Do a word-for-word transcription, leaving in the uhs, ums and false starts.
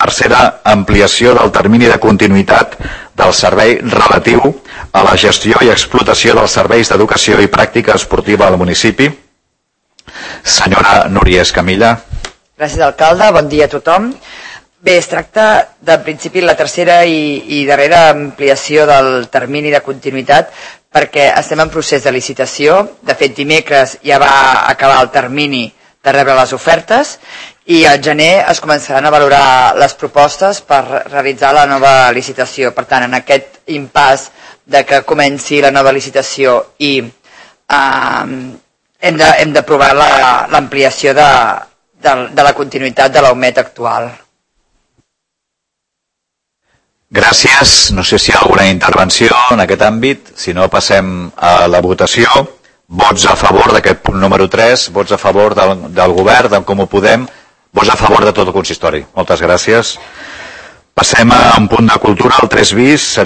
Tercera, ampliació del termini de continuïtat del servei relatiu a la gestió i explotació dels serveis d'educació i pràctica esportiva al municipi. Senyora Núria Escamilla. Gràcies, alcalde. Bon dia a tothom. Bé, es tracta, de principi, la tercera i, i darrera ampliació del termini de continuïtat perquè estem en procés de licitació. De fet, dimecres ja va acabar el termini de rebre les ofertes i al gener es començaran a valorar les propostes per realitzar la nova licitació. Per tant, en aquest impàs de que comenci la nova licitació i eh, hem d'aprovar l'ampliació de, de, de la continuïtat de l'A U M E T actual. Gràcies. No sé si hi ha alguna intervenció en aquest àmbit. Si no, passem a la votació. Vots a favor d'aquest punt número tres, vots a favor del, del govern, d'en Comú Podem, vots a favor de tot el consistori. Moltes gràcies. Passem a un punt de cultura, el tres bis.